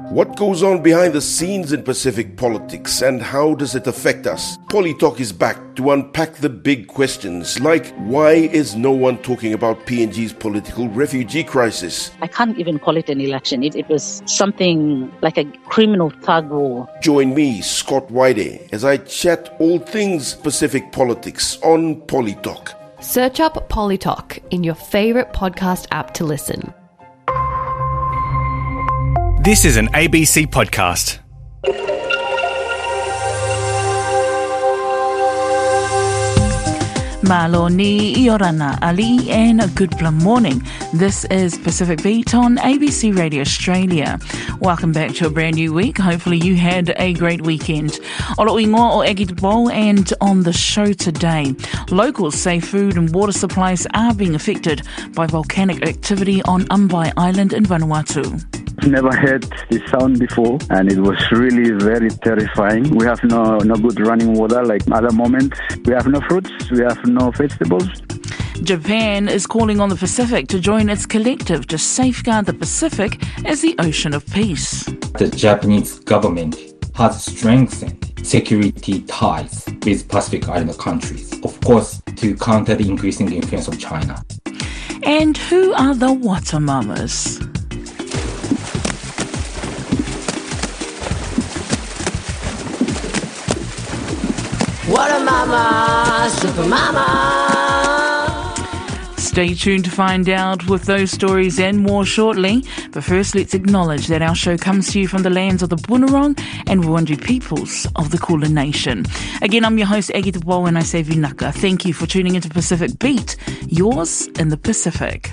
What goes on behind the scenes in Pacific politics and how does it affect us? Polytalk is back to unpack the big questions like why is no one talking about PNG's political refugee crisis? I can't even call it an election. It was something like a criminal thug war. Join me, Scott Waide, as I chat all things Pacific politics on Polytalk. Search up Polytalk in your favourite podcast app to listen. This is an ABC podcast. Malo ni Iorana Ali and a good morning. This is Pacific Beat on ABC Radio Australia. Welcome back to a brand new week. Hopefully you had a great weekend. Olo ingoa o Egi Bo, and on the show today, locals say food and water supplies are being affected by volcanic activity on Ambai Island in Vanuatu. Never heard this sound before, and it was really very terrifying. We have no good running water like other moments. We have no fruits, we have no vegetables. Japan is calling on the Pacific to join its collective to safeguard the Pacific as the ocean of peace. The Japanese government has strengthened security ties with Pacific Island countries, of course, to counter the increasing influence of China. And who are the Watamamas? What a mama, super mama. Stay tuned to find out with those stories and more shortly. But first, let's acknowledge that our show comes to you from the lands of the Bunurong and Wurundjeri peoples of the Kulin Nation. Again, I'm your host, Egi Bo, and I say Vinaka. Thank you for tuning into Pacific Beat, yours in the Pacific.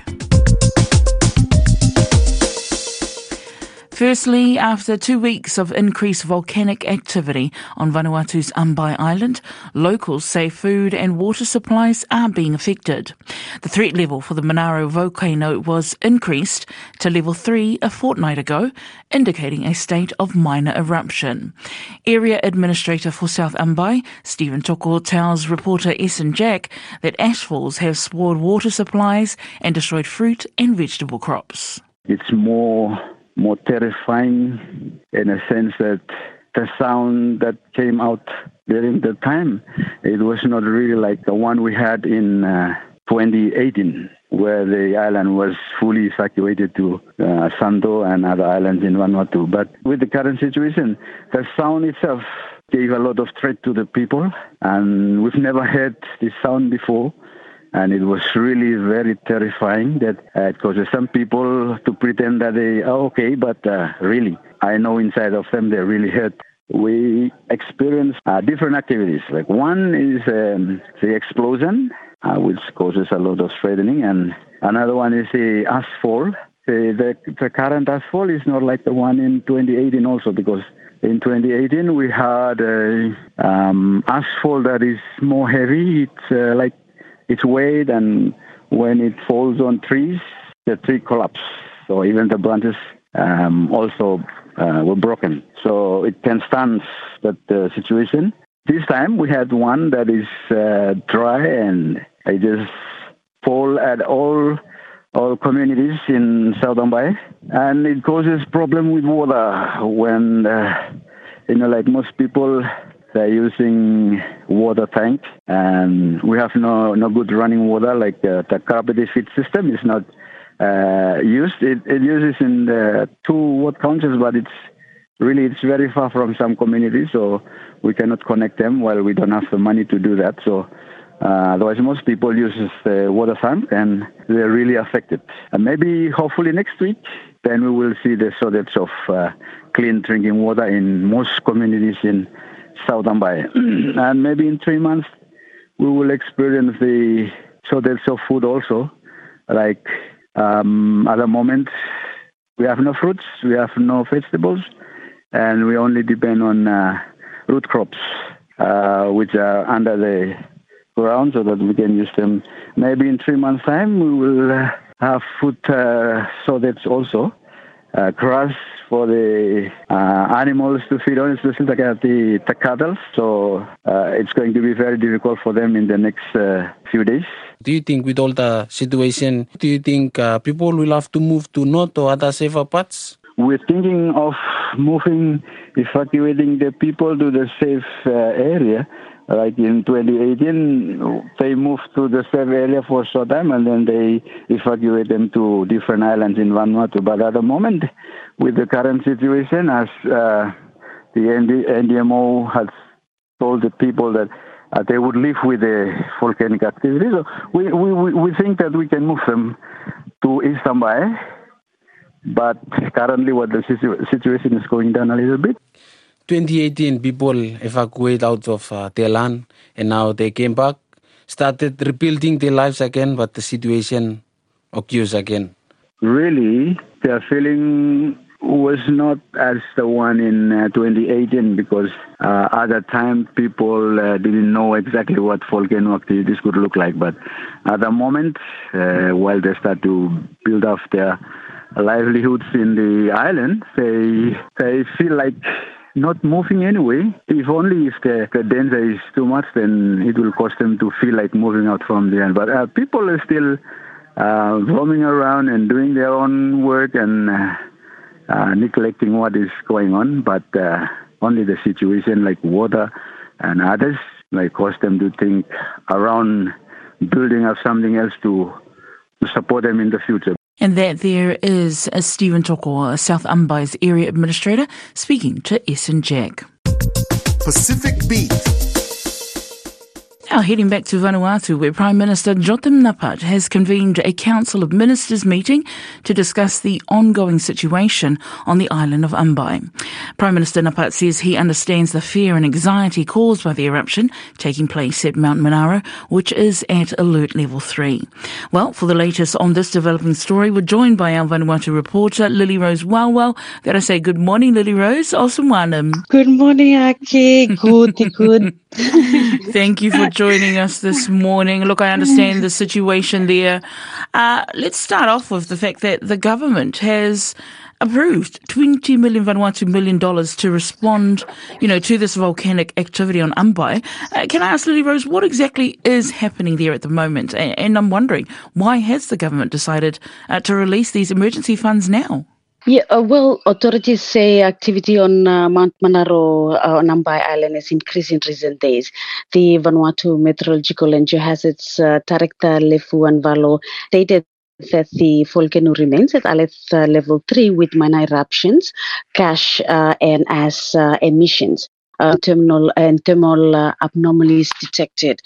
Firstly, after 2 weeks of increased volcanic activity on Vanuatu's Ambai Island, locals say food and water supplies are being affected. The threat level for the Monaro volcano was increased to level 3 a fortnight ago, indicating a state of minor eruption. Area Administrator for South Ambai, Stephen Toko, tells reporter Essen Jack that ashfalls have spoiled water supplies and destroyed fruit and vegetable crops. It's more terrifying in a sense that the sound that came out during the time, it was not really like the one we had in 2018, where the island was fully evacuated to Santo and other islands in Vanuatu. But with the current situation, the sound itself gave a lot of threat to the people, and we've never heard this sound before. And it was really very terrifying that it causes some people to pretend that they are okay, but really, I know inside of them they're really hurt. We experience different activities. Like one is the explosion, which causes a lot of threatening, and another one is the asphalt. The current asphalt is not like the one in 2018 also, because in 2018 we had asphalt that is more heavy. It's weight, and when it falls on trees, the tree collapses. So even the branches also were broken. So it can stand that situation. This time we had one that is dry, and it just fall at all communities in South Ambai, and it causes problem with water when like most people. They're using water tank, and we have no good running water. Like the carpeted feed system is not used. It uses in the 2 ward councils, but it's very far from some communities, so we cannot connect them while we don't have the money to do that. So otherwise, most people use the water tank, and they're really affected. And maybe, hopefully, next week, then we will see the shortage of clean drinking water in most communities in South Ambai. And maybe in 3 months, we will experience the shortage of food also. Like other moments, we have no fruits, we have no vegetables, and we only depend on root crops, which are under the ground so that we can use them. Maybe in 3 months' time, we will have food shortage also. Grass for the animals to feed on, especially the cattle. So it's going to be very difficult for them in the next few days. Do you think with all the situation, do you think people will have to move to north or other safer parts? We're thinking of evacuating the people to the safe area. Like in 2018, they moved to the safe area for a short time and then they evacuate them to different islands in Vanuatu. But at the moment, with the current situation, as the NDMO has told the people that they would live with the volcanic activity, so we think that we can move them to East Ambai. But currently, what the situation is going down a little bit. 2018, people evacuated out of their land, and now they came back, started rebuilding their lives again, but the situation occurs again. Really, their feeling was not as the one in 2018 because at that time people didn't know exactly what volcano activities could look like. But at the moment, while they start to build up their livelihoods in the island, they feel like not moving anyway. If only if the danger is too much, then it will cause them to feel like moving out from the island. But people are still roaming around and doing their own work and neglecting what is going on. But only the situation like water and others like cause them to think around building up something else to support them in the future. And that there is Stephen Toko, South Ambai's area administrator, speaking to SNJAG. Pacific Beat. Now heading back to Vanuatu, where Prime Minister Jotham Napat has convened a Council of Ministers meeting to discuss the ongoing situation on the island of Ambai. Prime Minister Napat says he understands the fear and anxiety caused by the eruption taking place at Mount Monaro, which is at alert level 3. Well, for the latest on this developing story, we're joined by our Vanuatu reporter, Lily Rose Wawel. Did I say good morning, Lily Rose? Awesome one. Good morning, Aki. Good. Thank you for joining us this morning. Look, I understand the situation there. Let's start off with the fact that the government has approved $20 million to respond, to this volcanic activity on Ambai. Can I ask Lily Rose, what exactly is happening there at the moment? And I'm wondering, why has the government decided to release these emergency funds now? Yeah, authorities say activity on Mount Monaro on Ambai Island has increased in recent days. The Vanuatu Meteorological and Geohazards Director Lefu Anvalo stated that the volcano remains at alert level 3 with minor eruptions, cash and as emissions. Thermal abnormalities detected.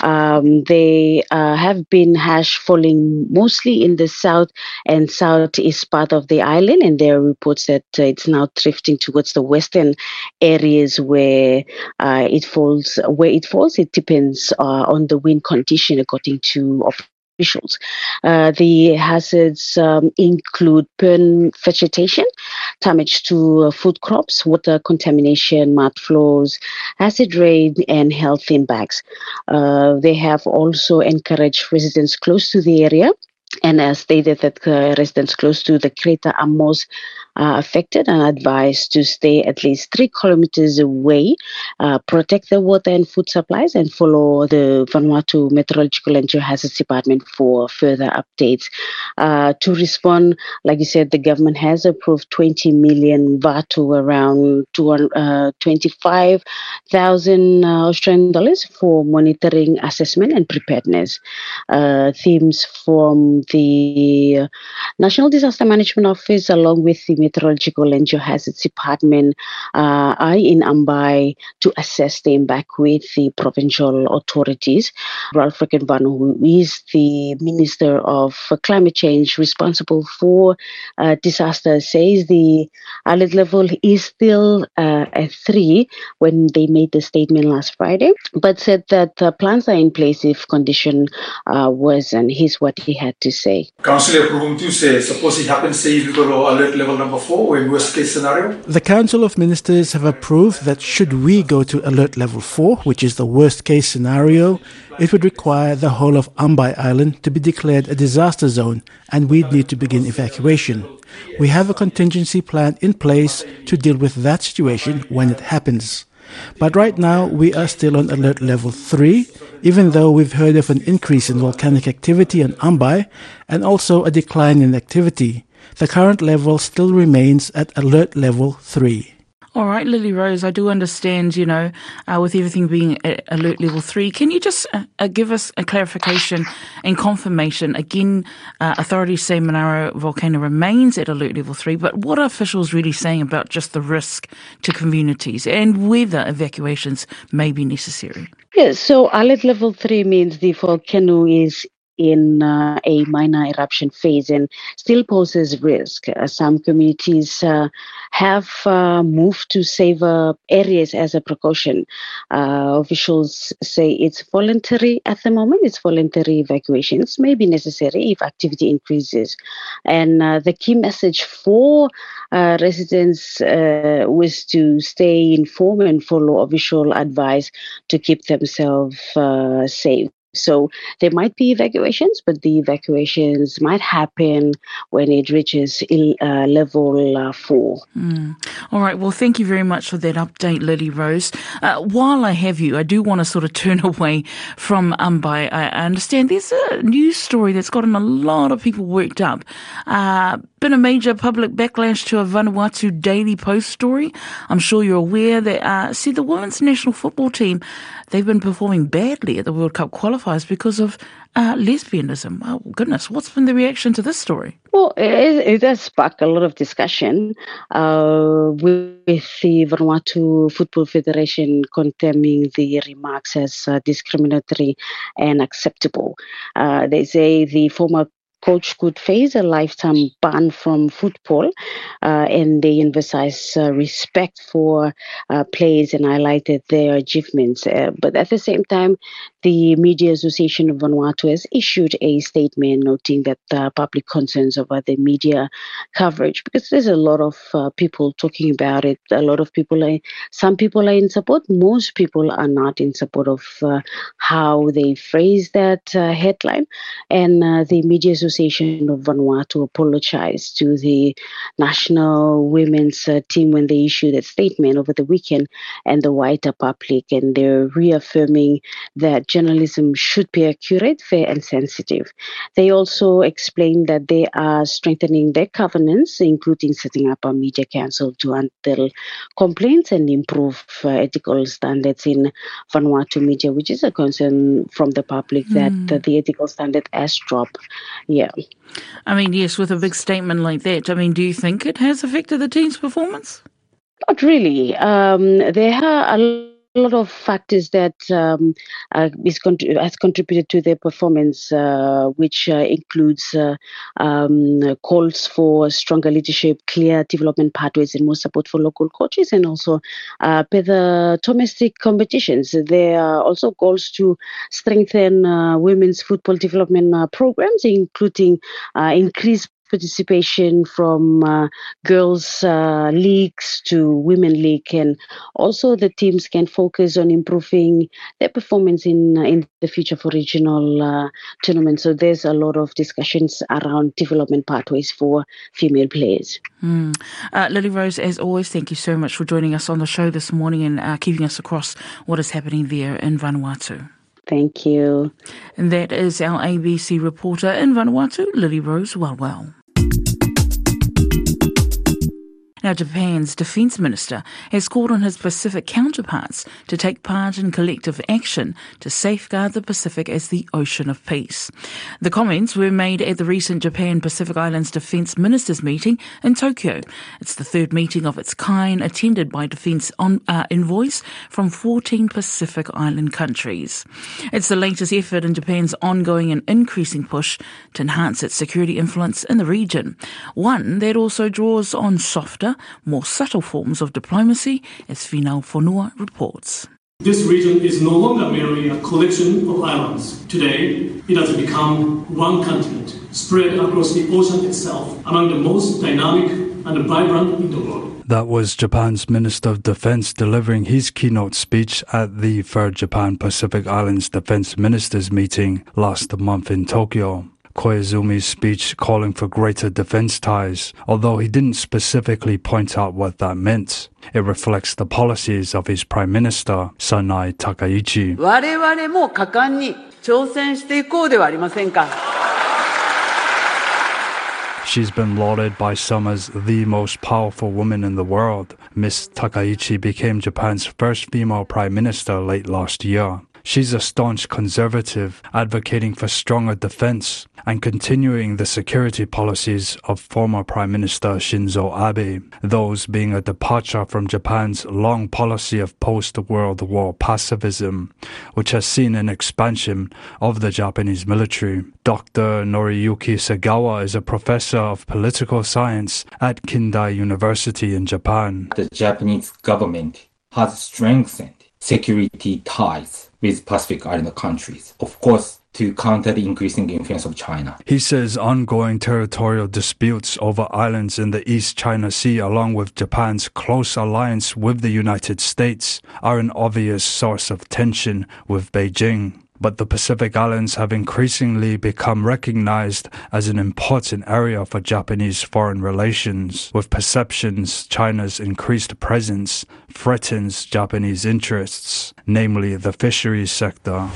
They have been hash falling mostly in the south and southeast part of the island, and there are reports that it's now drifting towards the western areas where it falls. It depends on the wind condition, according to officials. The hazards include burn vegetation, damage to food crops, water contamination, mud flows, acid rain, and health impacts. They have also encouraged residents close to the area and stated that residents close to the crater are most affected and advised to stay at least 3 kilometers away, protect the water and food supplies, and follow the Vanuatu Meteorological and Geohazards Department for further updates. To respond, like you said, the government has approved 20 million Vatu, around 25,000 Australian dollars for monitoring, assessment, and preparedness. Themes from the National Disaster Management Office, along with the Meteorological and Geohazards Department, are in Ambai to assess the impact with the provincial authorities. Ralph Rekenvanu, who is the Minister of Climate Change responsible for disaster, says the alert level is still at 3 when they made the statement last Friday, but said that plans are in place if condition worsen. Here's what he had to say. Councillor Prumtu says, suppose it happens, say we go to alert level number 4 in worst case scenario? The Council of Ministers have approved that should we go to alert level 4, which is the worst case scenario, it would require the whole of Ambai Island to be declared a disaster zone and we'd need to begin evacuation. We have a contingency plan in place to deal with that situation when it happens. But right now we are still on alert level 3, even though we've heard of an increase in volcanic activity on Ambai and also a decline in activity. The current level still remains at alert level 3. All right, Lily Rose, I do understand, with everything being at alert level 3, can you just give us a clarification and confirmation? Again, authorities say Monaro volcano remains at alert level 3, but what are officials really saying about just the risk to communities and whether evacuations may be necessary? Yes, so alert level 3 means the volcano is in a minor eruption phase and still poses risk. Some communities have moved to safer areas as a precaution. Officials say it's voluntary at the moment. It's voluntary evacuations may be necessary if activity increases. And the key message for residents was to stay informed and follow official advice to keep themselves safe. So there might be evacuations, but the evacuations might happen when it reaches level 4. All right. Well, thank you very much for that update, Lily Rose. While I have you, I do want to sort of turn away from Umbai. I understand there's a news story that's gotten a lot of people worked up. Been a major public backlash to a Vanuatu Daily Post story. I'm sure you're aware that see the women's national football team, they've been performing badly at the World Cup qualifiers because of lesbianism. Oh, goodness, what's been the reaction to this story? Well, it does spark a lot of discussion with the Vanuatu Football Federation condemning the remarks as discriminatory and acceptable. They say the former coach could face a lifetime ban from football, and they emphasize respect for players and highlighted their achievements. But at the same time, the Media Association of Vanuatu has issued a statement noting that public concerns over the media coverage, because there's a lot of people talking about it. A lot of people some people are in support. Most people are not in support of how they phrase that headline. And the Media Association of Vanuatu apologized to the national women's team when they issued that statement over the weekend and the wider public, and they're reaffirming that journalism should be accurate, fair and sensitive. They also explained that they are strengthening their governance, including setting up a media council to handle complaints and improve ethical standards in Vanuatu media, which is a concern from the public that the ethical standard has dropped. Yeah. I mean, yes, with a big statement like that, I mean, do you think it has affected the team's performance? Not really. There are a lot of factors that has contributed to their performance, which includes calls for stronger leadership, clear development pathways, and more support for local coaches, and also better domestic competitions. There are also goals to strengthen women's football development programs, including increased participation from girls' leagues to women league, and also the teams can focus on improving their performance in the future for regional tournaments. So there's a lot of discussions around development pathways for female players. Lily Rose, as always, thank you so much for joining us on the show this morning and keeping us across what is happening there in Vanuatu. Thank you. And that is our ABC reporter in Vanuatu, Lily Rose Walwell. Now, Japan's defence minister has called on his Pacific counterparts to take part in collective action to safeguard the Pacific as the ocean of peace. The comments were made at the recent Japan-Pacific Islands Defence Ministers meeting in Tokyo. It's the third meeting of its kind attended by defence envoys from 14 Pacific Island countries. It's the latest effort in Japan's ongoing and increasing push to enhance its security influence in the region, one that also draws on softer, more subtle forms of diplomacy, as Finau Fonua reports. This region is no longer merely a collection of islands. Today, it has become one continent, spread across the ocean itself, among the most dynamic and vibrant in the world. That was Japan's Minister of Defense delivering his keynote speech at the third Japan-Pacific Islands Defense Ministers meeting last month in Tokyo. Koizumi's speech calling for greater defense ties, although he didn't specifically point out what that meant. It reflects the policies of his Prime Minister, Sanai Takaichi. 我々も果敢に挑戦していこうではありませんか。 She's been lauded by some as the most powerful woman in the world. Ms. Takaichi became Japan's first female prime minister late last year. She's a staunch conservative, advocating for stronger defense and continuing the security policies of former Prime Minister Shinzo Abe, those being a departure from Japan's long policy of post-World War pacifism, which has seen an expansion of the Japanese military. Dr. Noriyuki Segawa is a professor of political science at Kindai University in Japan. The Japanese government has strengthened security ties with Pacific Island countries, of course, to counter the increasing influence of China. He says ongoing territorial disputes over islands in the East China Sea, along with Japan's close alliance with the United States, are an obvious source of tension with Beijing. But the Pacific Islands have increasingly become recognized as an important area for Japanese foreign relations, with perceptions China's increased presence threatens Japanese interests, namely the fisheries sector.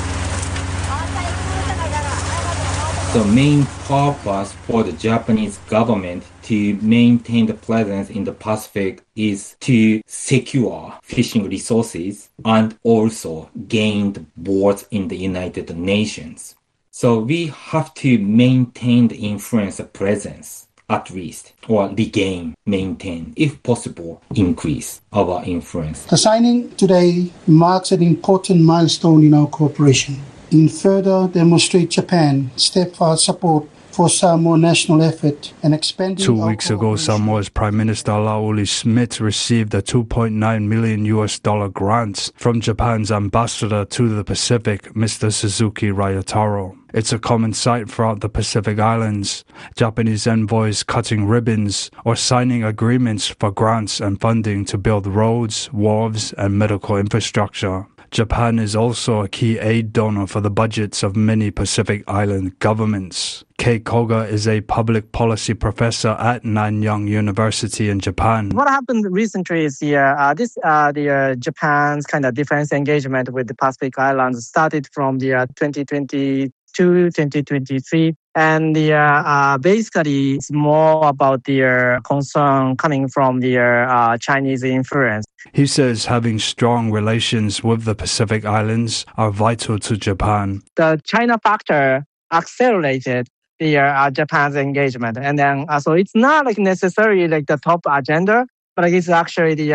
The main purpose for the Japanese government to maintain the presence in the Pacific is to secure fishing resources and also gain the boards in the United Nations. So we have to maintain the influence presence at least, or regain, maintain, if possible, increase our influence. The signing today marks an important milestone in our cooperation. In further demonstrate Japan's steadfast support for Samoa national effort and expanding. 2 weeks ago, Samoa's Prime Minister Lauli Smith received a $2.9 million grant from Japan's ambassador to the Pacific, Mr. Suzuki Ryotaro. It's a common sight throughout the Pacific Islands, Japanese envoys cutting ribbons or signing agreements for grants and funding to build roads, wharves, and medical infrastructure. Japan is also a key aid donor for the budgets of many Pacific Island governments. Kei Koga is a public policy professor at Nanyang University in Japan. What happened recently is Japan's kind of defense engagement with the Pacific Islands started from the 2022, 2023. And basically, it's more about their concern coming from their Chinese influence. He says having strong relations with the Pacific Islands are vital to Japan. The China factor accelerated Japan's engagement, and then so it's not like necessarily like the top agenda, but it's actually the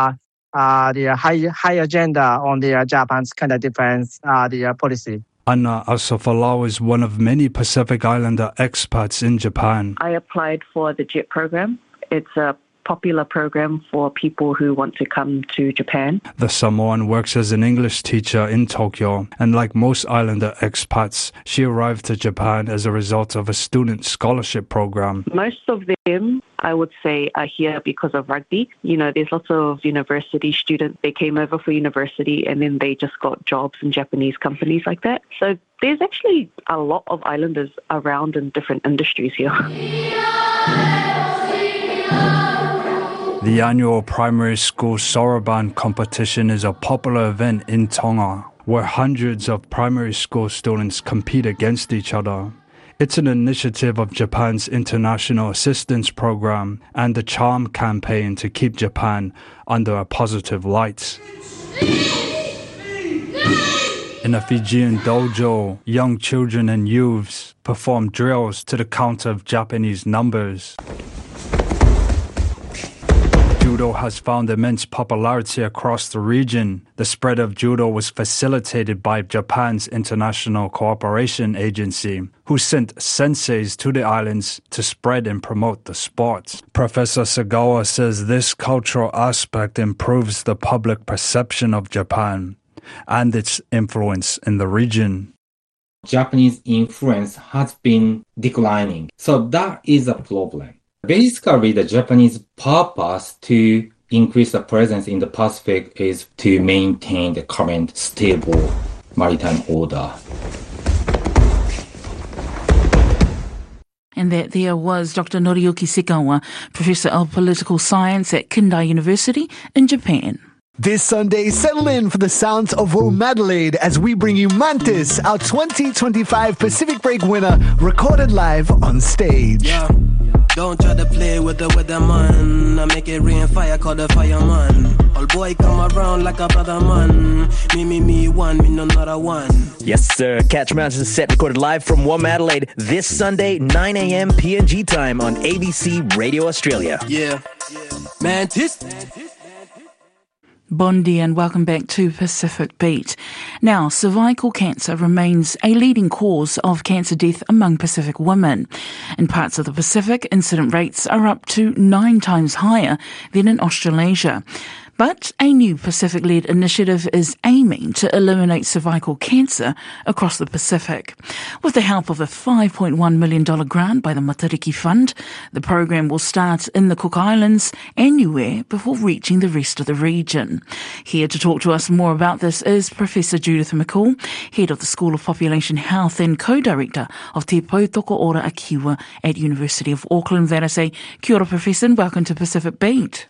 high agenda on the Japan's kind of defense policy. Anna Asafalau is one of many Pacific Islander expats in Japan. I applied for the JET program. It's a popular program for people who want to come to Japan. The Samoan works as an English teacher in Tokyo, and like most Islander expats, she arrived to Japan as a result of a student scholarship program. Most of them, I would say, are here because of rugby. You know, there's lots of university students. They came over for university and then they just got jobs in Japanese companies like that. So there's actually a lot of Islanders around in different industries here. The annual primary school Soroban competition is a popular event in Tonga, where hundreds of primary school students compete against each other. It's an initiative of Japan's International Assistance Program and the Charm campaign to keep Japan under a positive light. In a Fijian dojo, young children and youths perform drills to the count of Japanese numbers. Judo has found immense popularity across the region. The spread of judo was facilitated by Japan's International Cooperation Agency, who sent senseis to the islands to spread and promote the sport. Professor Segawa says this cultural aspect improves the public perception of Japan and its influence in the region. Japanese influence has been declining, so that is a problem. Basically, the Japanese purpose to increase the presence in the Pacific is to maintain the current stable maritime order. And that there was Dr. Noriyuki Segawa, Professor of Political Science at Kindai University in Japan. This Sunday, settle in for the sounds of Womadelaide as we bring you Mantis, our 2025 Pacific Break winner, recorded live on stage. Yeah. Don't try to play with the weatherman. I make it rain, fire, call the fireman. All boy come around like a brother man. Me, one, me no another one. Yes, sir. Catch Mantis set recorded live from Womadelaide this Sunday, 9 a.m. PNG time on ABC Radio Australia. Yeah. Mantis. Bondi and welcome back to Pacific Beat. Now, cervical cancer remains a leading cause of cancer death among Pacific women. In parts of the Pacific, incident rates are up to 9 times higher than in Australasia. But a new Pacific-led initiative is aiming to eliminate cervical cancer across the Pacific. With the help of a $5.1 million grant by the Matariki Fund, the program will start in the Cook Islands and Niue before reaching the rest of the region. Here to talk to us more about this is Professor Judith McCall, Head of the School of Population Health and Co-Director of Te Pautoko Ora Akiwa at University of Auckland. Vera say, kia ora, Professor, and welcome to Pacific Beat.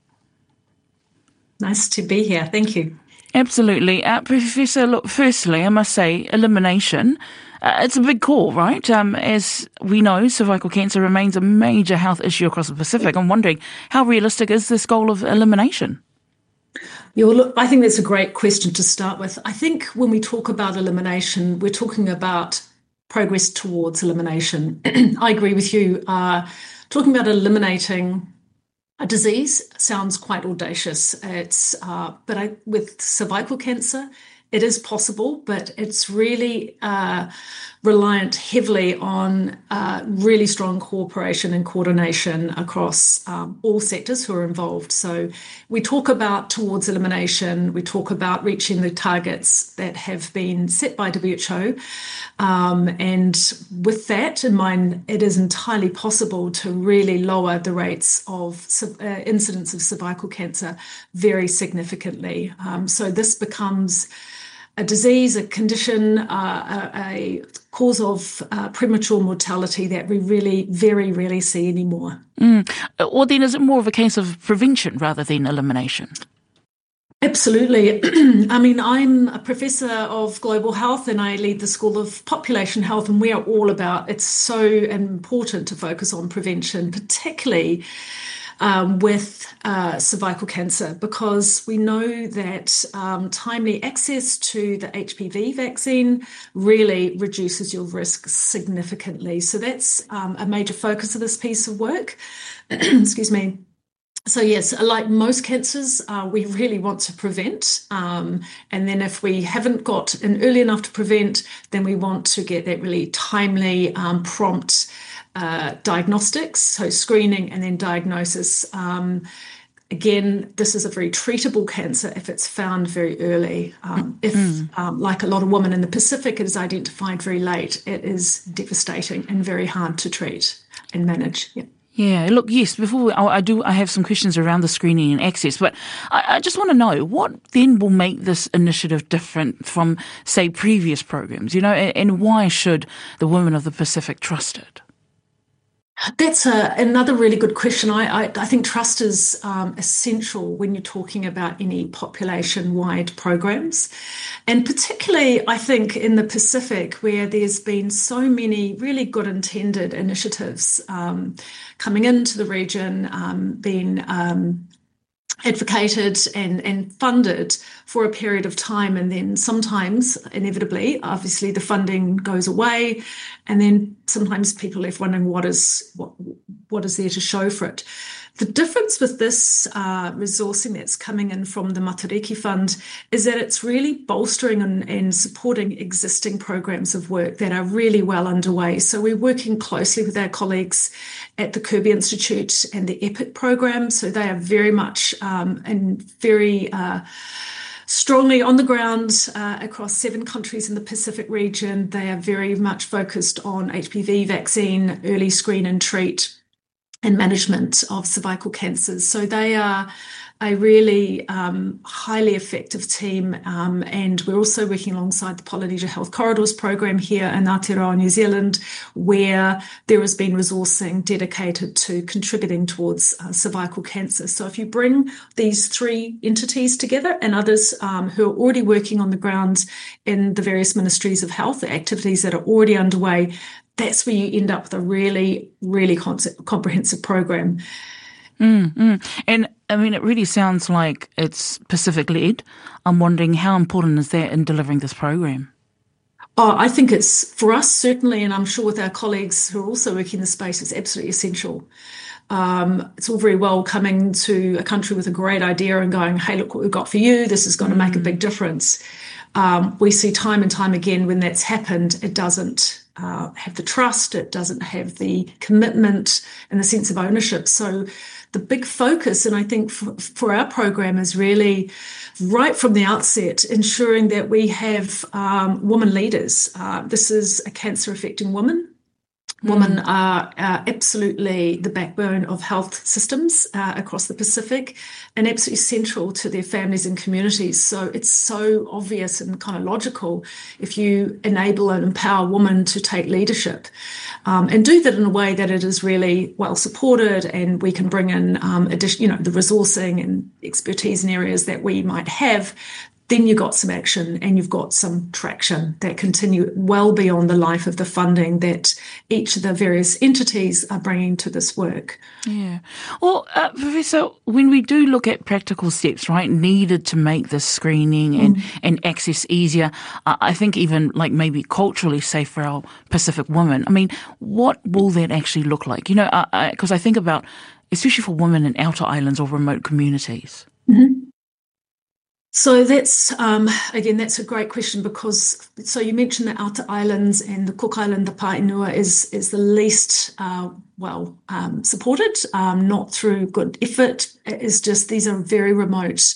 Nice to be here. Thank you. Absolutely. Professor, look, firstly, I must say, elimination, it's a big call, right? As we know, cervical cancer remains a major health issue across the Pacific. I'm wondering, how realistic is this goal of elimination? Yeah, well, look, I think that's a great question to start with. I think when we talk about elimination, we're talking about progress towards elimination. I agree with you. Talking about eliminating a disease sounds quite audacious. With cervical cancer, it is possible, but it's really reliant heavily on really strong cooperation and coordination across all sectors who are involved. So we talk about towards elimination, we talk about reaching the targets that have been set by WHO. And with that in mind, it is entirely possible to really lower the rates of incidence of cervical cancer very significantly. So this becomes a disease, a condition, a cause of premature mortality that we really very rarely see anymore. Or then is it more of a case of prevention rather than elimination? Absolutely. I mean, I'm a professor of global health and I lead the School of Population Health, and we are all about, it's so important to focus on prevention, particularly with cervical cancer, because we know that timely access to the HPV vaccine really reduces your risk significantly. So that's a major focus of this piece of work. Excuse me. So yes, like most cancers, we really want to prevent. And then if we haven't got an early enough to prevent, then we want to get that really timely, prompt diagnostics, so screening and then diagnosis. Again, this is a very treatable cancer if it's found very early. Like a lot of women in the Pacific, it is identified very late, it is devastating and very hard to treat and manage. Yeah. Yeah, look, yes, before I have some questions around the screening and access, but I just want to know what then will make this initiative different from, say, previous programs, and why should the women of the Pacific trust it? That's another really good question. I think trust is essential when you're talking about any population-wide programs. And particularly, I think, in the Pacific, where there's been so many really good intended initiatives coming into the region, being advocated and funded for a period of time, and then sometimes, inevitably, obviously the funding goes away, and then sometimes people are left wondering what is there to show for it. The difference with this resourcing that's coming in from the Matariki Fund is that it's really bolstering and supporting existing programs of work that are really well underway. So we're working closely with our colleagues at the Kirby Institute and the EPIC program. So they are very much and very strongly on the ground across 7 countries in the Pacific region. They are very much focused on HPV vaccine, early screen and treat. and management of cervical cancers. So they are a really highly effective team, and we're also working alongside the Polynesia Health Corridors program here in Aotearoa, New Zealand, where there has been resourcing dedicated to contributing towards cervical cancer. So if you bring these three entities together and others who are already working on the ground in the various ministries of health, the activities that are already underway, that's where you end up with a really, really comprehensive program. And I mean, it really sounds like it's Pacific-led. I'm wondering how important is that in delivering this program? Oh, I think it's, for us certainly, and I'm sure with our colleagues who are also working in the space, it's absolutely essential. It's all very well coming to a country with a great idea and going, hey, look what we've got for you. This is going to make a big difference. We see time and time again when that's happened, it doesn't have the trust, it doesn't have the commitment and the sense of ownership. So the big focus, and I think for our program, is really right from the outset ensuring that we have women leaders. This is a cancer affecting women. Women are absolutely the backbone of health systems across the Pacific and absolutely central to their families and communities. So it's so obvious and kind of logical if you enable and empower women to take leadership and do that in a way that it is really well supported, and we can bring in the resourcing and expertise in areas that we might have. Then you've got some action and you've got some traction that continue well beyond the life of the funding that each of the various entities are bringing to this work. Yeah. Well, Professor, when we do look at practical steps, right, needed to make this screening and access easier, I think even like maybe culturally safe for our Pacific women, I mean, what will that actually look like? You know, because I think about, especially for women in outer islands or remote communities. Mm-hmm. So that's, again, that's a great question because, so you mentioned the outer islands, and the Cook Island, the Paenua is the least supported, not through good effort. It's just, these are very remote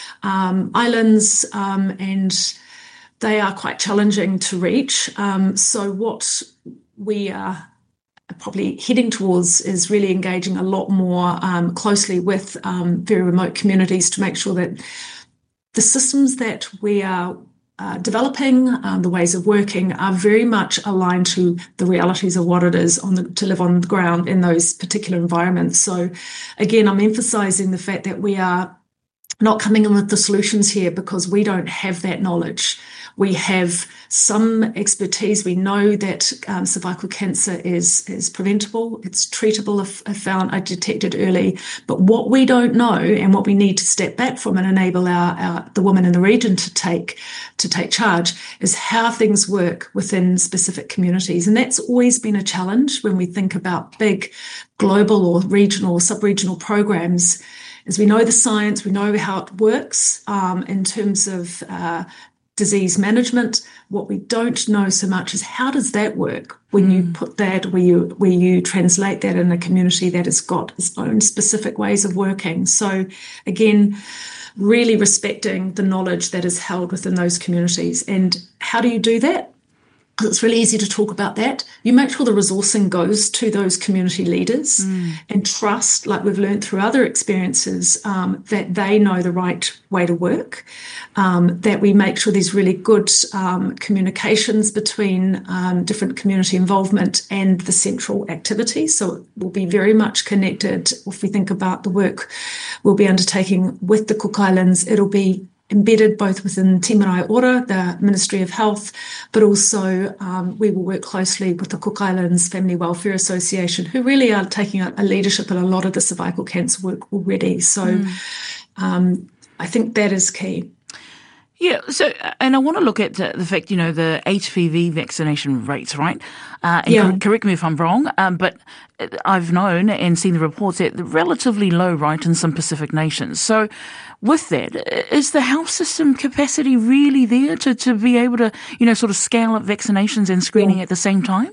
islands, and they are quite challenging to reach. So what we are probably heading towards is really engaging a lot more closely with very remote communities to make sure that the systems that we are developing, the ways of working, are very much aligned to the realities of what it is to live on the ground in those particular environments. So again, I'm emphasising the fact that we are not coming in with the solutions here because we don't have that knowledge. We have some expertise. We know that cervical cancer is preventable. It's treatable if detected early. But what we don't know, and what we need to step back from and enable the women in the region to take charge, is how things work within specific communities. And that's always been a challenge when we think about big global or regional or sub-regional programs. As we know the science, we know how it works in terms of disease management. What we don't know so much is how does that work when you put that, where you translate that in a community that has got its own specific ways of working. So again, really respecting the knowledge that is held within those communities. And how do you do that? Because it's really easy to talk about that. You make sure the resourcing goes to those community leaders and trust, like we've learned through other experiences, that they know the right way to work, that we make sure there's really good communications between different community involvement and the central activities. So it will be very much connected. If we think about the work we'll be undertaking with the Cook Islands, it'll be embedded both within Te Marae Ora, the Ministry of Health, but also we will work closely with the Cook Islands Family Welfare Association, who really are taking a leadership in a lot of the cervical cancer work already. So I think that is key. Yeah, so, and I want to look at the fact, you know, the HPV vaccination rates, right? And correct me if I'm wrong, but I've known and seen the reports that they're relatively low, right, in some Pacific nations. So with that, is the health system capacity really there to be able to, you know, sort of scale up vaccinations and screening at the same time?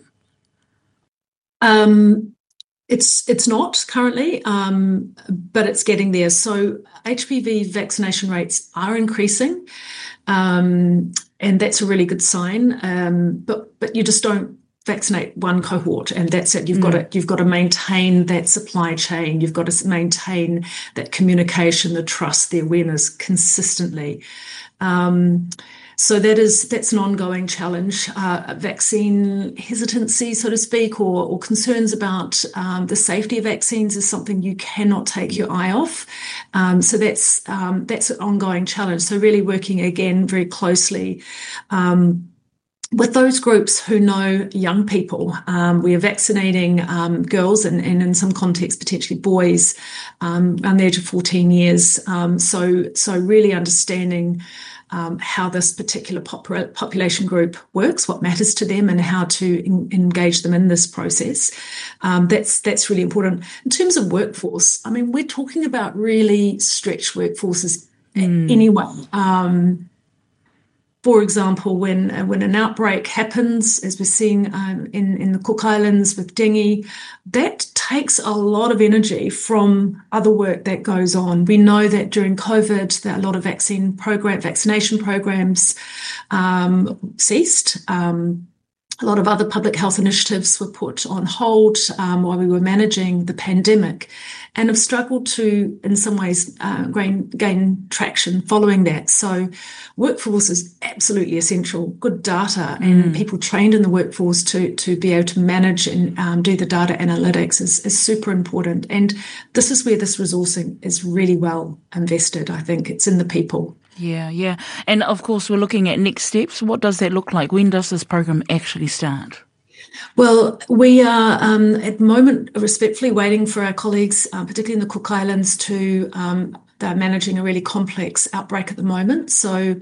It's not currently, but it's getting there. So HPV vaccination rates are increasing, and that's a really good sign. But you just don't vaccinate one cohort and that's it. You've got to maintain that supply chain. You've got to maintain that communication, the trust, the awareness consistently. So that's an ongoing challenge. Vaccine hesitancy, so to speak, or concerns about the safety of vaccines is something you cannot take your eye off. So that's an ongoing challenge. So really working again very closely with those groups who know young people. We are vaccinating girls and in some contexts potentially boys under the age of 14 years. So really understanding how this particular population group works, what matters to them, and how to engage them in this process. That's really important. In terms of workforce, I mean, we're talking about really stretched workforces anyway. For example, when an outbreak happens, as we're seeing in the Cook Islands with dengue, that takes a lot of energy from other work that goes on. We know that during COVID, that a lot of vaccination programs ceased. A lot of other public health initiatives were put on hold while we were managing the pandemic, and have struggled to, in some ways, gain traction following that. So workforce is absolutely essential. Good data and people trained in the workforce to be able to manage and do the data analytics is super important. And this is where this resourcing is really well invested. I think it's in the people. Yeah. And of course, we're looking at next steps. What does that look like? When does this program actually start? Well, we are at the moment respectfully waiting for our colleagues, particularly in the Cook Islands, they're managing a really complex outbreak at the moment. So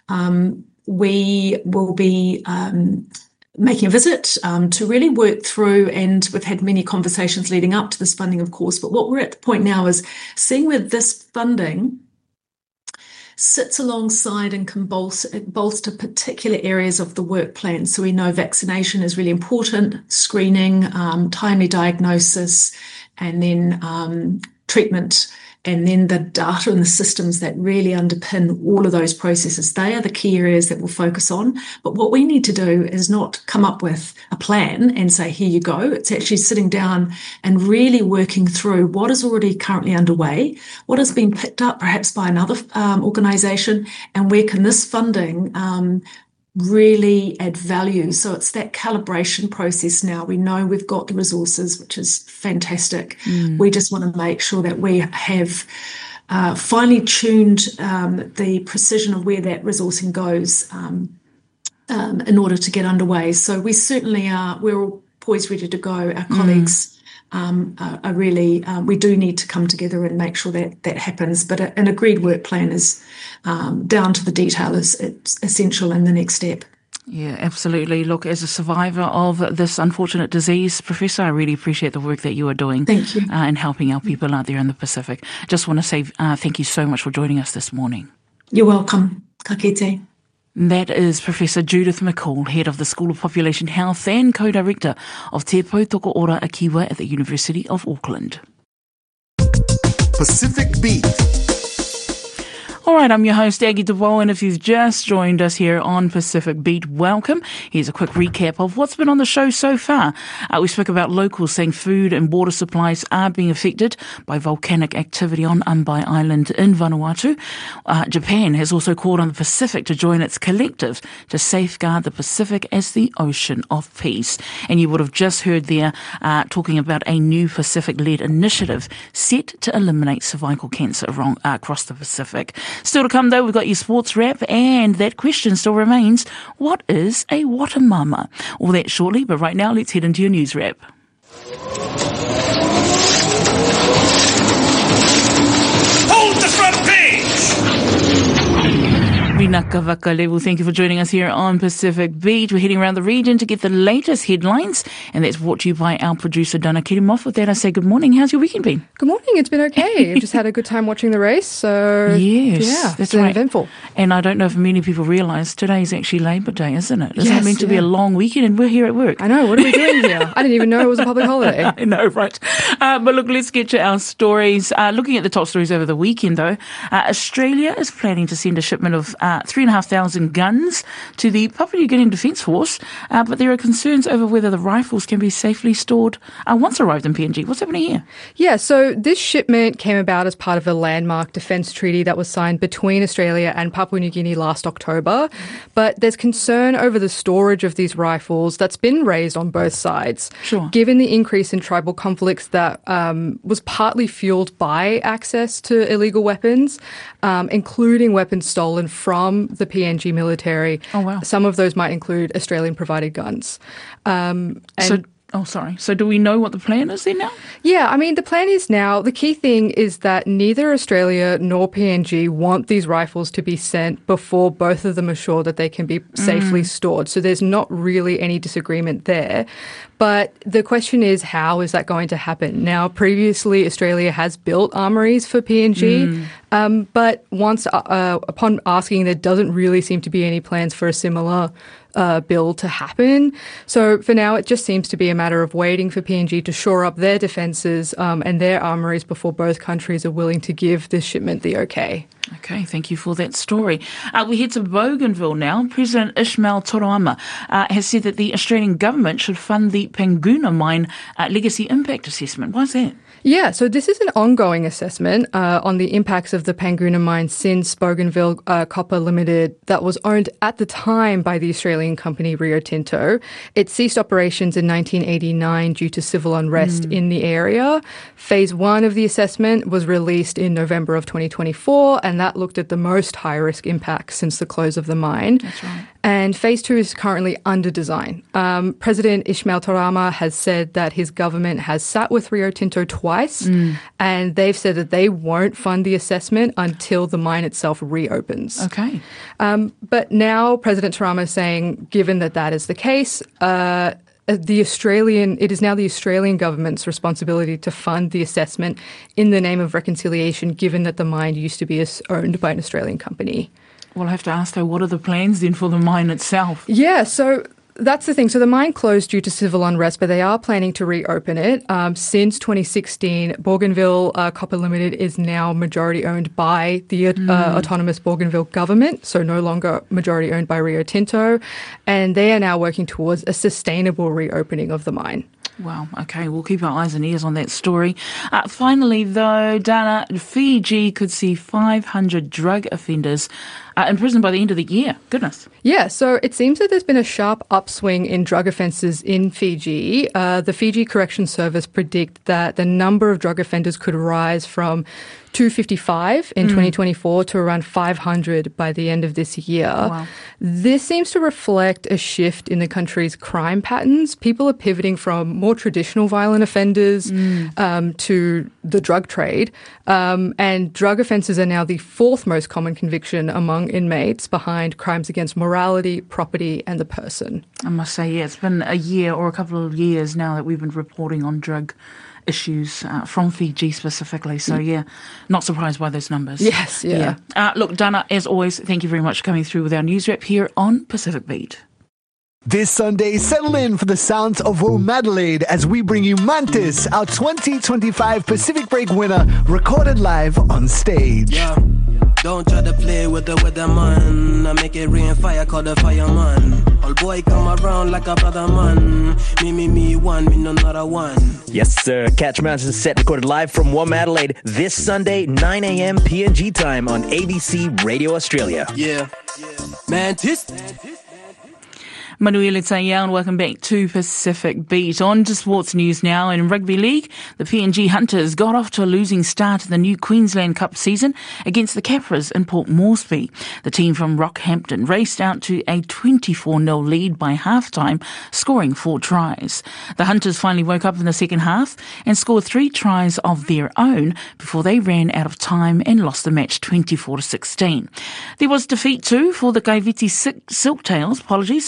we will be making a visit to really work through, and we've had many conversations leading up to this funding, of course, but what we're at the point now is seeing where this funding sits alongside and can bolster particular areas of the work plan. So we know vaccination is really important, screening, timely diagnosis, and then treatment, and then the data and the systems that really underpin all of those processes. They are the key areas that we'll focus on. But what we need to do is not come up with a plan and say, here you go. It's actually sitting down and really working through what is already currently underway, what has been picked up perhaps by another organisation, and where can this funding really add value. So it's that calibration process now. We know we've got the resources, which is fantastic. We just want to make sure that we have finely tuned the precision of where that resourcing goes in order to get underway. So we certainly we're all poised, ready to go. Our colleagues are really, we do need to come together and make sure that happens. But an agreed work plan is down to the detail is it's essential in the next step. Yeah, absolutely. Look, as a survivor of this unfortunate disease, Professor, I really appreciate the work that you are doing. Thank you. And helping our people out there in the Pacific. Just want to say thank you so much for joining us this morning. You're welcome. Ka kite. That is Professor Judith McCall, Head of the School of Population Health and Co-Director of Te Pautoko Ora Akiwa at the University of Auckland. Pacific Beat. All right, I'm your host, Aggie DeVoe, and if you've just joined us here on Pacific Beat, welcome. Here's a quick recap of what's been on the show so far. We spoke about locals saying food and water supplies are being affected by volcanic activity on Ambai Island in Vanuatu. Japan has also called on the Pacific to join its collective to safeguard the Pacific as the ocean of peace. And you would have just heard there talking about a new Pacific-led initiative set to eliminate cervical cancer across the Pacific. Still to come, though, we've got your sports wrap, and that question still remains, what is a watamama? All that shortly, but right now, let's head into your news wrap. Hold the front page! Rinaka Vakalevu, thank you for joining us here on Pacific Beat. We're heading around the region to get the latest headlines, and that's brought to you by our producer, Donna Kirimoff. With that, I say good morning. How's your weekend been? Good morning. It's been okay. Just had a good time watching the race. So yes, that's right. Eventful. And I don't know if many people realise today is actually Labour Day, isn't it? Isn't yes, it meant to be a long weekend, and we're here at work? I know. What are we doing here? I didn't even know it was a public holiday. I know, right? But look, let's get to our stories. Looking at the top stories over the weekend, though, Australia is planning to send a shipment of 3,500 guns to the Papua New Guinean Defence Force, but there are concerns over whether the rifles can be safely stored once arrived in PNG. What's happening here? Yeah, so this shipment came about as part of a landmark defence treaty that was signed between Australia and Papua New Guinea last October. But there's concern over the storage of these rifles that's been raised on both sides. Sure. Given the increase in tribal conflicts that was partly fueled by access to illegal weapons, including weapons stolen from the PNG military. Oh, wow. Some of those might include Australian-provided guns. So do we know what the plan is there now? Yeah, I mean, the plan is now, the key thing is that neither Australia nor PNG want these rifles to be sent before both of them are sure that they can be safely stored. So there's not really any disagreement there. But the question is, how is that going to happen? Now, previously, Australia has built armories for PNG, but once upon asking, there doesn't really seem to be any plans for a similar bill to happen. So for now, it just seems to be a matter of waiting for PNG to shore up their defences and their armories before both countries are willing to give this shipment the okay. Okay, thank you for that story. We head to Bougainville now. President Ismail Toroama has said that the Australian government should fund the Panguna mine legacy impact assessment. Why is that? Yeah, so this is an ongoing assessment on the impacts of the Panguna mine since Bougainville Copper Limited, that was owned at the time by the Australian company Rio Tinto. It ceased operations in 1989 due to civil unrest in the area. Phase 1 of the assessment was released in November of 2024, and that looked at the most high-risk impacts since the close of the mine. That's right. And Phase 2 is currently under design. President Ismail Toroama has said that his government has sat with Rio Tinto twice, and they've said that they won't fund the assessment until the mine itself reopens. Okay. But now President Toroama is saying, given that that is the case, it is now the Australian government's responsibility to fund the assessment in the name of reconciliation, given that the mine used to be owned by an Australian company. We'll have to ask, though, what are the plans then for the mine itself? Yeah, so that's the thing. So the mine closed due to civil unrest, but they are planning to reopen it. Since 2016, Bougainville Copper Limited is now majority owned by the autonomous Bougainville government, so no longer majority owned by Rio Tinto. And they are now working towards a sustainable reopening of the mine. Wow, okay, we'll keep our eyes and ears on that story. Finally, though, Dana, Fiji could see 500 drug offenders in prison by the end of the year. Goodness. Yeah, so it seems that there's been a sharp upswing in drug offences in Fiji. The Fiji Corrections Service predict that the number of drug offenders could rise from 255 in 2024 to around 500 by the end of this year. Wow. This seems to reflect a shift in the country's crime patterns. People are pivoting from more traditional violent offenders to the drug trade. And drug offences are now the fourth most common conviction among inmates, behind crimes against morality, property and the person. I must say, yeah, it's been a year or a couple of years now that we've been reporting on drug issues from Fiji specifically. So, yeah, not surprised by those numbers. Yes, yeah. Look, Dana, as always, thank you very much for coming through with our news wrap here on Pacific Beat. This Sunday, settle in for the sounds of Womadelaide as we bring you Mantis, our 2025 Pacific Break winner, recorded live on stage. Yeah. Don't try to play with the weatherman. I make it rain fire, call the fireman. All boy come around like a brother man. Me one, me no another one. Yes, sir. Catch Mantis set recorded live from Womadelaide this Sunday, 9 a.m. PNG time on ABC Radio Australia. Yeah. Mantis. Manuela Tayao, and welcome back to Pacific Beat. On to sports news now. In Rugby League, the PNG Hunters got off to a losing start in the new Queensland Cup season against the Capras in Port Moresby. The team from Rockhampton raced out to a 24-0 lead by halftime, scoring 4 tries. The Hunters finally woke up in the second half and scored 3 tries of their own before they ran out of time and lost the match 24-16. There was defeat too for the Kaiviti Silktails, in their opening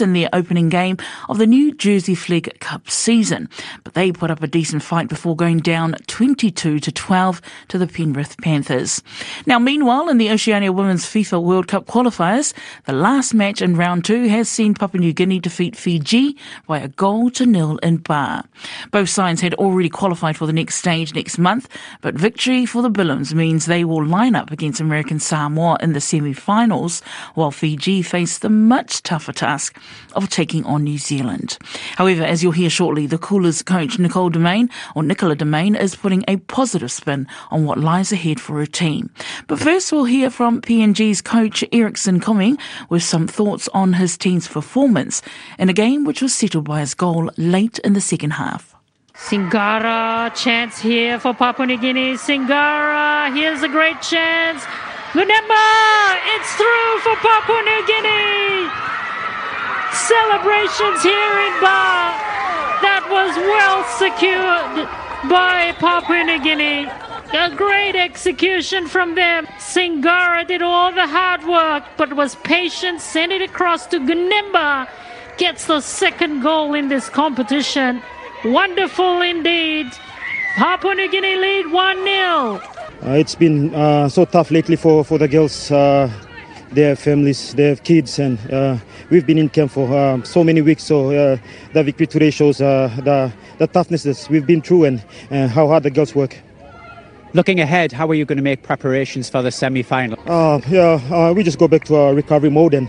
opening game of the New Jersey Flegg Cup season, but they put up a decent fight before going down 22-12 to the Penrith Panthers. Now, meanwhile, in the Oceania Women's FIFA World Cup qualifiers, the last match in round 2 has seen Papua New Guinea defeat Fiji by a 0 in Bar. Both sides had already qualified for the next stage next month, but victory for the Billams means they will line up against American Samoa in the semi-finals, while Fiji face the much tougher task of taking on New Zealand. However, as you'll hear shortly, the Coolers coach Nicola Demain is putting a positive spin on what lies ahead for her team. But first we'll hear from PNG's coach Eriksson Coming with some thoughts on his team's performance in a game which was settled by his goal late in the second half. Singara, chance here for Papua New Guinea. Singara, here's a great chance. Gunemba, it's through for Papua New Guinea. Celebrations here in Bar. That was well secured by Papua New Guinea. A great execution from them. Singara did all the hard work, but was patient, sent it across to Gunemba. Gets the second goal in this competition. Wonderful indeed. Papua New Guinea lead 1-0. It's been so tough lately for the girls. They have families, they have kids, and we've been in camp for so many weeks. So the victory today shows the toughness that we've been through and how hard the girls work. Looking ahead, how are you going to make preparations for the semi-final? We just go back to our recovery mode and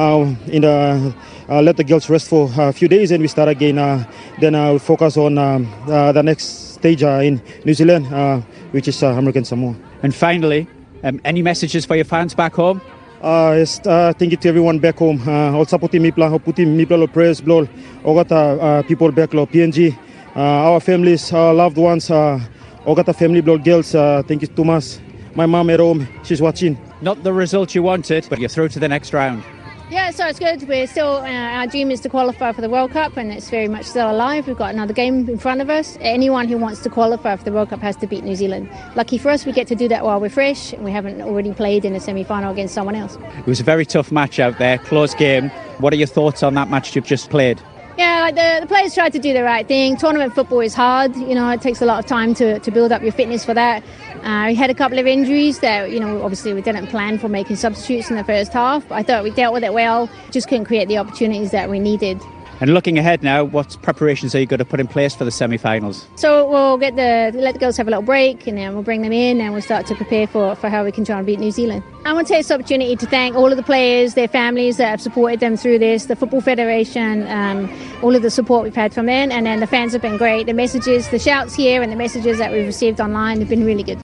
let the girls rest for a few days, and we start again. Then we focus on the next stage in New Zealand, which is American Samoa. And finally, any messages for your fans back home? Yes, thank you to everyone back home. All supporting Mipla, putting Mipla prayers, blow, Ogata people back, PNG, our families, our loved ones, Ogata family, blood girls. Thank you too much. My mom at home, she's watching. Not the result you wanted, but you're through to the next round. Yeah, so it's good. We're still, our dream is to qualify for the World Cup, and it's very much still alive. We've got another game in front of us. Anyone who wants to qualify for the World Cup has to beat New Zealand. Lucky for us, we get to do that while we're fresh, and we haven't already played in a semi-final against someone else. It was a very tough match out there, close game. What are your thoughts on that match you've just played? Yeah, like the players tried to do the right thing. Tournament football is hard. You know, it takes a lot of time to build up your fitness for that. We had a couple of injuries that, you know, obviously we didn't plan for making substitutes in the first half. But I thought we dealt with it well. Just couldn't create the opportunities that we needed. And looking ahead now, what preparations are you going to put in place for the semi-finals? So we'll let the girls have a little break, and then we'll bring them in and we'll start to prepare for how we can try and beat New Zealand. I want to take this opportunity to thank all of the players, their families that have supported them through this, the Football Federation, all of the support we've had from them, and then the fans have been great. The messages, the shouts here and the messages that we've received online have been really good.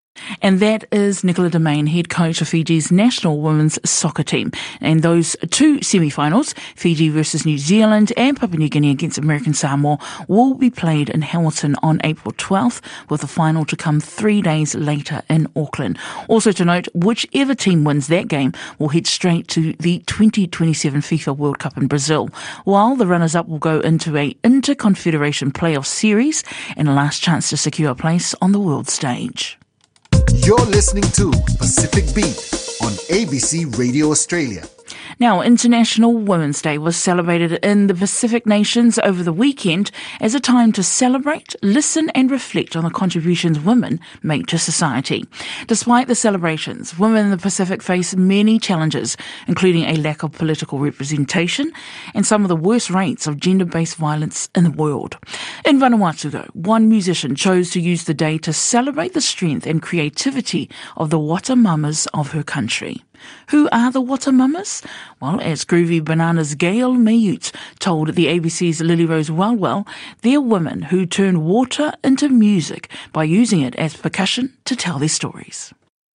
And that is Nicola Demain, head coach of Fiji's national women's soccer team. And those two semi-finals, Fiji versus New Zealand and Papua New Guinea against American Samoa, will be played in Hamilton on April 12th, with the final to come 3 days later in Auckland. Also to note, whichever team wins that game will head straight to the 2027 FIFA World Cup in Brazil, while the runners-up will go into a Inter-Confederation playoff series and a last chance to secure a place on the world stage. You're listening to Pacific Beat on ABC Radio Australia. Now, International Women's Day was celebrated in the Pacific nations over the weekend as a time to celebrate, listen and reflect on the contributions women make to society. Despite the celebrations, women in the Pacific face many challenges, including a lack of political representation and some of the worst rates of gender-based violence in the world. In Vanuatu, though, one musician chose to use the day to celebrate the strength and creativity of the Wata Mamas of her country. Who are the Wata Mamas? Well, as Groovy Banana's Gail Mayute told the ABC's Lily Rose Wellwell, they're women who turn water into music by using it as percussion to tell their stories.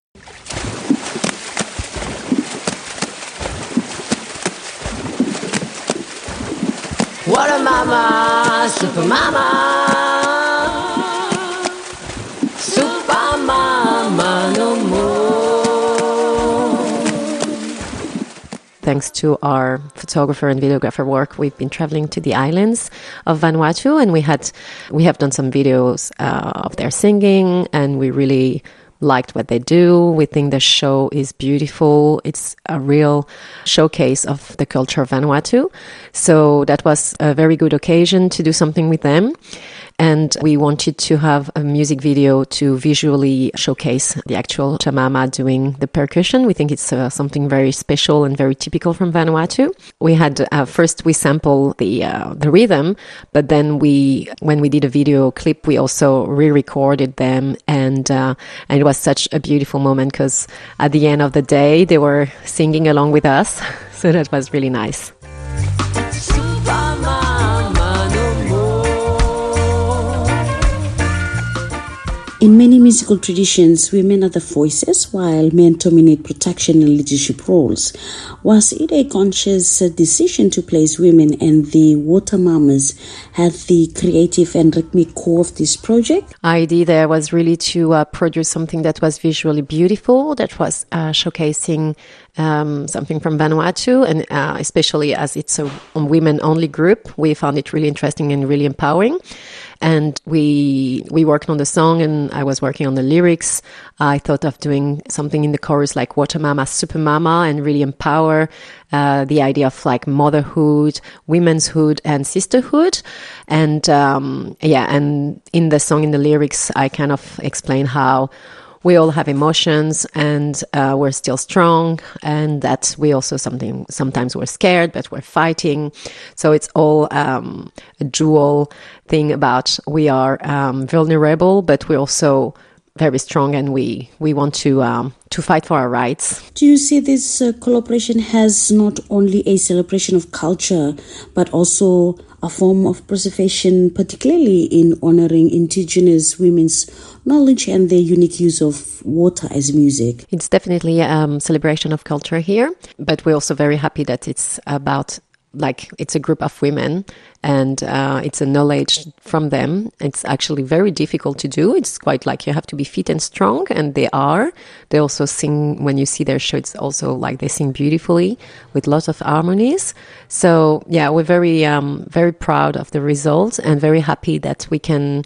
Wata Mama, Super Mama, Super Mama no more. Thanks to our photographer and videographer work, we've been traveling to the islands of Vanuatu, and we have done some videos of their singing, and we really liked what they do. We think the show is beautiful. It's a real showcase of the culture of Vanuatu. So that was a very good occasion to do something with them. And we wanted to have a music video to visually showcase the actual chamama doing the percussion. We think it's something very special and very typical from Vanuatu. We had first we sampled the rhythm, but then when we did a video clip, we also re-recorded them, and it was such a beautiful moment because at the end of the day they were singing along with us, so that was really nice. In many musical traditions, women are the voices while men dominate production and leadership roles. Was it a conscious decision to place women and the Water Mamas at the creative and rhythmic core of this project? Our idea there was really to produce something that was visually beautiful, that was showcasing something from Vanuatu, and especially as it's a women-only group, we found it really interesting and really empowering. And we worked on the song, and I was working on the lyrics. I thought of doing something in the chorus like Water Mama, Super Mama, and really empower the idea of like motherhood, women'shood, and sisterhood. And and in the song, in the lyrics, I kind of explain how we all have emotions, and we're still strong, and that we also sometimes we're scared, but we're fighting. So it's all a dual thing about we are vulnerable, but we're also very strong, and we want to fight for our rights. Do you see this collaboration as not only a celebration of culture, but also a form of preservation, particularly in honoring Indigenous women's knowledge and their unique use of water as music? It's definitely a celebration of culture here, but we're also very happy that it's about, like, it's a group of women, and it's a knowledge from them. It's actually very difficult to do. It's quite like you have to be fit and strong, and they are. They also sing, when you see their show, it's also like they sing beautifully with lots of harmonies. So yeah, we're very, very proud of the results and very happy that we can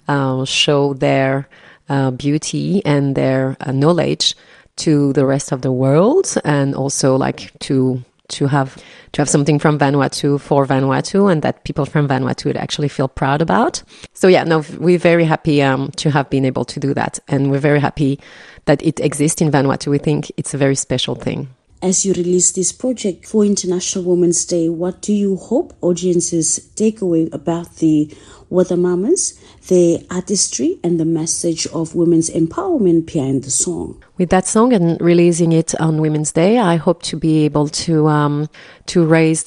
show their beauty and their knowledge to the rest of the world, and also like to have something from Vanuatu for Vanuatu, and that people from Vanuatu would actually feel proud about. So yeah, no, we're very happy to have been able to do that, and we're very happy that it exists in Vanuatu. We think it's a very special thing. As you release this project for International Women's Day, what do you hope audiences take away about the Water Mamas, the artistry and the message of women's empowerment behind the song? With that song and releasing it on Women's Day, I hope to be able to raise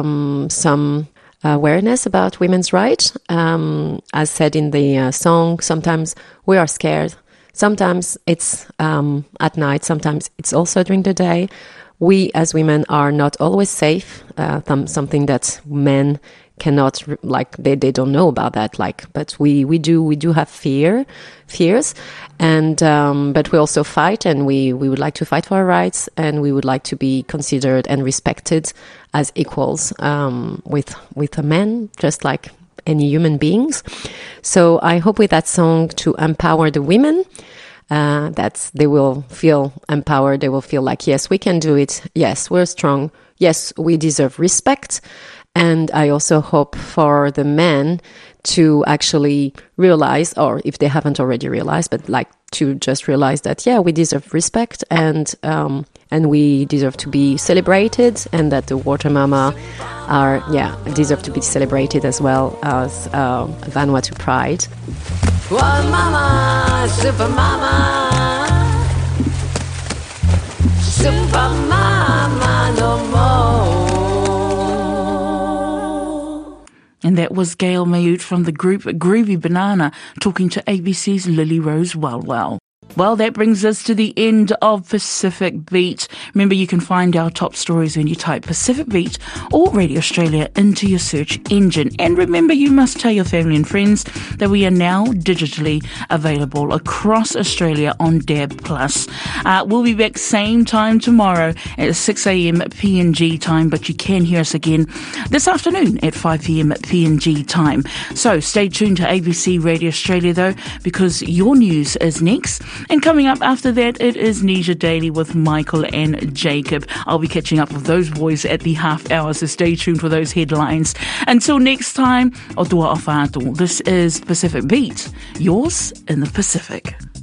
some awareness about women's rights. As said in the song, sometimes we are scared. Sometimes it's at night. Sometimes it's also during the day. We as women are not always safe. Something that men cannot, like, they don't know about that, like, but we do have fears, and but we also fight, and we would like to fight for our rights, and we would like to be considered and respected as equals with a man, just like any human beings. So I hope with that song to empower the women, that they will feel empowered. They will feel like, yes, we can do it. Yes, we're strong. Yes, we deserve respect. And I also hope for the men to actually realize, or if they haven't already realized, but like to just realize that, yeah, we deserve respect, and we deserve to be celebrated, and that the Water Mama deserve to be celebrated as well as Vanuatu pride. Water Mama, Super Mama, Super Mama no more. And that was Gail Mayoute from the group Groovy Banana talking to ABC's Lily Rose Wellwell. Well, that brings us to the end of Pacific Beat. Remember, you can find our top stories when you type Pacific Beat or Radio Australia into your search engine. And remember, you must tell your family and friends that we are now digitally available across Australia on DAB+. We'll be back same time tomorrow at 6 a.m. PNG time, but you can hear us again this afternoon at 5 p.m. PNG time. So stay tuned to ABC Radio Australia, though, because your news is next. And coming up after that, it is Nisha Daily with Michael and Jacob. I'll be catching up with those boys at the half hour, so stay tuned for those headlines. Until next time, o tua o whātua. This is Pacific Beat, yours in the Pacific.